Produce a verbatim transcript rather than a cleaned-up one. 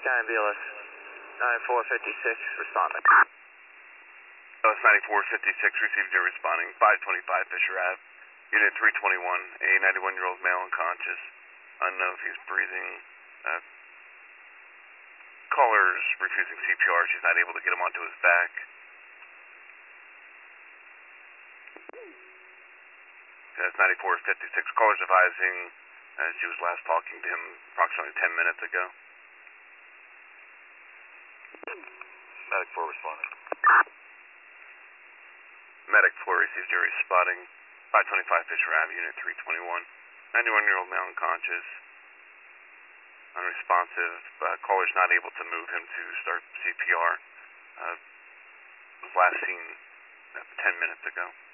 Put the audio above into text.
Sky Ambulance, ninety-four fifty-six, responding. Uh, ninety-four fifty-six, received your responding. five twenty-five Fisher Ave, Unit three twenty-one, a ninety-one-year-old male unconscious. Unknown if he's breathing. Uh, caller's refusing C P R. She's not able to get him onto his back. That's ninety-four fifty-six. Caller's advising uh, she was last talking to him approximately ten minutes ago. Medic four responding. Medic four receives jury spotting. five twenty-five Fisher Ave, Unit three twenty-one. ninety-one-year-old male unconscious. Unresponsive. Uh, caller's not able to move him to start C P R. Uh, was last seen uh, ten minutes ago.